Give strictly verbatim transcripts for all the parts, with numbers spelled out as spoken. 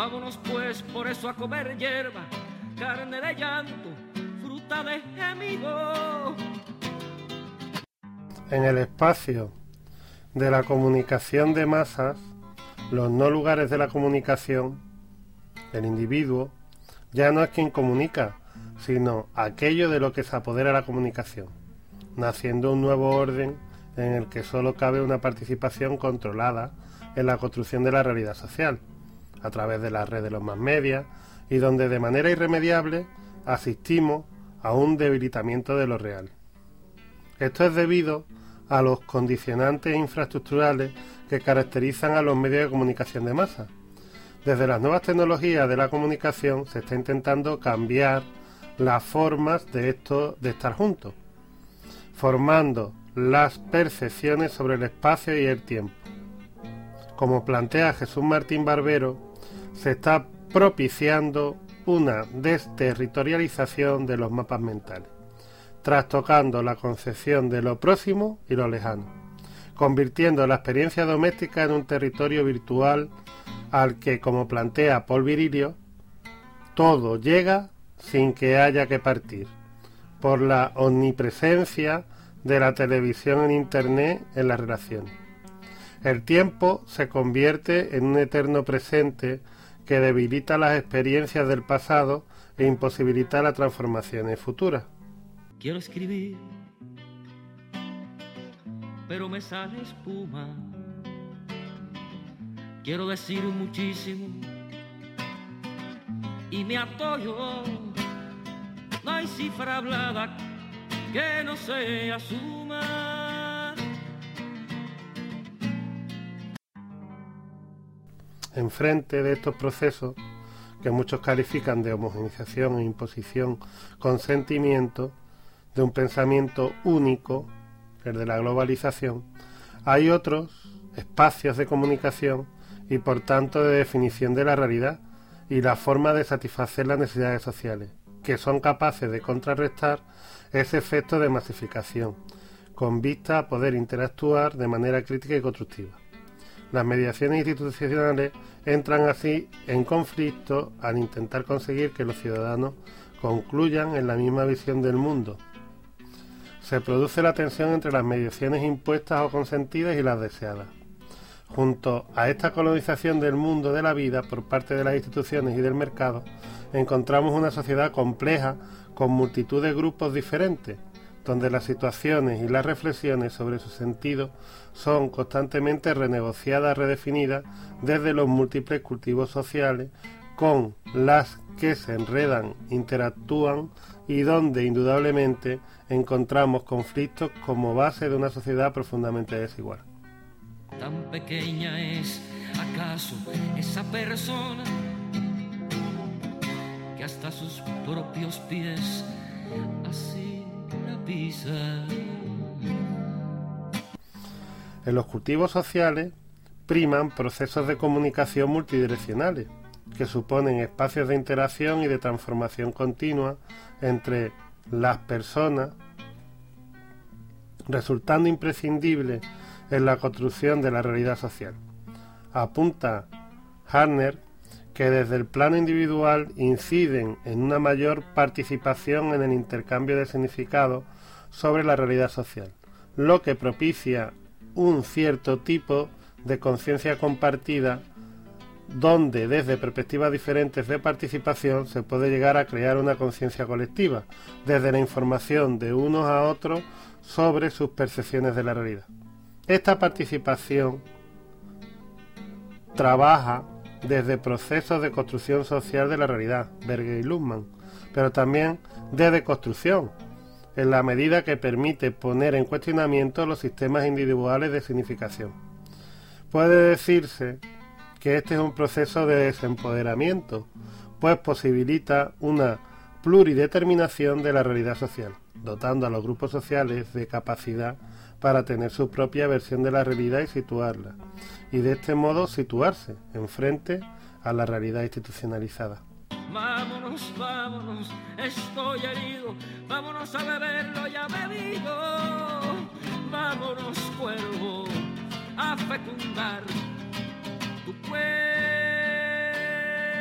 Vámonos pues por eso a comer hierba, carne de llanto, fruta de gemido. En el espacio de la comunicación de masas, los no lugares de la comunicación, el individuo ya no es quien comunica, sino aquello de lo que se apodera la comunicación, naciendo un nuevo orden en el que solo cabe una participación controlada en la construcción de la realidad social, a través de la red de los más media, y donde de manera irremediable asistimos a un debilitamiento de lo real. Esto es debido a los condicionantes infraestructurales que caracterizan a los medios de comunicación de masa. Desde las nuevas tecnologías de la comunicación se está intentando cambiar las formas de esto de estar juntos, formando las percepciones sobre el espacio y el tiempo. Como plantea Jesús Martín Barbero, se está propiciando una desterritorialización de los mapas mentales, trastocando la concepción de lo próximo y lo lejano, convirtiendo la experiencia doméstica en un territorio virtual al que, como plantea Paul Virilio, todo llega sin que haya que partir, por la omnipresencia de la televisión en Internet en las relaciones. El tiempo se convierte en un eterno presente que debilita las experiencias del pasado e imposibilita las transformaciones futuras. Quiero escribir, pero me sale espuma. Quiero decir muchísimo y me atollo. No hay cifra hablada que no se asuma. Enfrente de estos procesos, que muchos califican de homogeneización e imposición con sentimiento, de un pensamiento único, el de la globalización, hay otros espacios de comunicación y por tanto de definición de la realidad y la forma de satisfacer las necesidades sociales, que son capaces de contrarrestar ese efecto de masificación, con vista a poder interactuar de manera crítica y constructiva. Las mediaciones institucionales entran así en conflicto al intentar conseguir que los ciudadanos concluyan en la misma visión del mundo. Se produce la tensión entre las mediaciones impuestas o consentidas y las deseadas. Junto a esta colonización del mundo de la vida por parte de las instituciones y del mercado, encontramos una sociedad compleja con multitud de grupos diferentes, donde las situaciones y las reflexiones sobre su sentido son constantemente renegociadas, redefinidas desde los múltiples cultivos sociales con las que se enredan, interactúan y donde indudablemente encontramos conflictos como base de una sociedad profundamente desigual. Tan pequeña es acaso esa persona que hasta sus propios pies así la pisa. En los cultivos sociales priman procesos de comunicación multidireccionales, que suponen espacios de interacción y de transformación continua entre las personas, resultando imprescindible en la construcción de la realidad social. Apunta Harner que desde el plano individual inciden en una mayor participación en el intercambio de significados sobre la realidad social, lo que propicia un cierto tipo de conciencia compartida donde desde perspectivas diferentes de participación se puede llegar a crear una conciencia colectiva, desde la información de unos a otros sobre sus percepciones de la realidad. Esta participación trabaja desde procesos de construcción social de la realidad, Berger y Luhmann, pero también de deconstrucción, en la medida que permite poner en cuestionamiento los sistemas individuales de significación. Puede decirse que este es un proceso de desempoderamiento, pues posibilita una plurideterminación de la realidad social, dotando a los grupos sociales de capacidad para tener su propia versión de la realidad y situarla, y de este modo situarse enfrente a la realidad institucionalizada. Vámonos, vámonos, estoy herido, vámonos a beberlo ya bebido, vámonos cuervo, a fecundar tu cuerpo.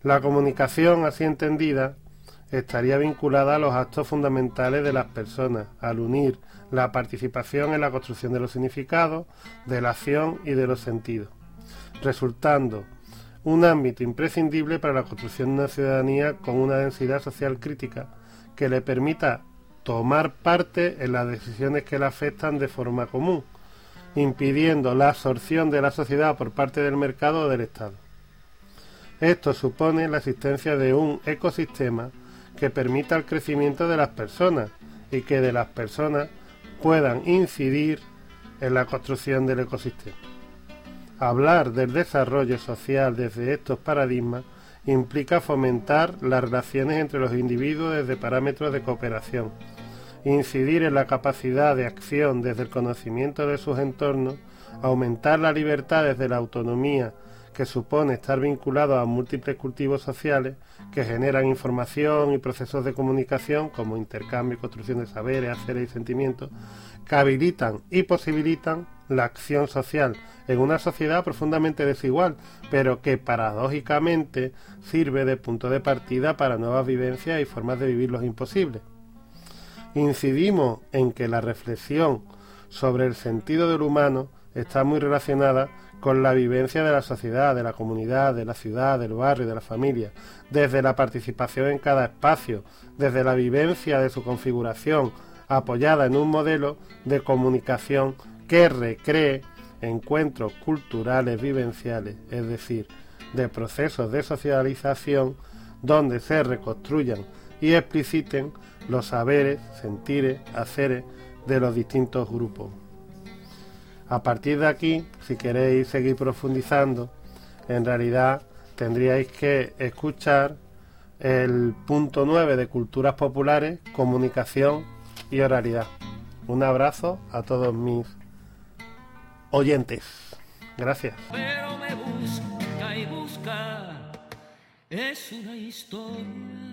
La comunicación, así entendida, estaría vinculada a los actos fundamentales de las personas, al unir la participación en la construcción de los significados, de la acción y de los sentidos, resultando un ámbito imprescindible para la construcción de una ciudadanía con una densidad social crítica que le permita tomar parte en las decisiones que la afectan de forma común, impidiendo la absorción de la sociedad por parte del mercado o del Estado. Esto supone la existencia de un ecosistema que permita el crecimiento de las personas y que de las personas puedan incidir en la construcción del ecosistema. Hablar del desarrollo social desde estos paradigmas implica fomentar las relaciones entre los individuos desde parámetros de cooperación, incidir en la capacidad de acción desde el conocimiento de sus entornos, aumentar la libertad desde la autonomía que supone estar vinculado a múltiples cultivos sociales que generan información y procesos de comunicación como intercambio y construcción de saberes, haceres y sentimientos, que habilitan y posibilitan la acción social en una sociedad profundamente desigual, pero que paradójicamente sirve de punto de partida para nuevas vivencias y formas de vivir los imposibles. Incidimos en que la reflexión sobre el sentido del humano está muy relacionada con la vivencia de la sociedad, de la comunidad, de la ciudad, del barrio, de la familia, desde la participación en cada espacio, desde la vivencia de su configuración, apoyada en un modelo de comunicación que recree encuentros culturales vivenciales, es decir, de procesos de socialización donde se reconstruyan y expliciten los saberes, sentires, haceres de los distintos grupos. A partir de aquí, si queréis seguir profundizando, en realidad tendríais que escuchar el punto nueve de Culturas Populares, Comunicación y Oralidad. Un abrazo a todos mis oyentes. Gracias. Pero me busca y busca, es una historia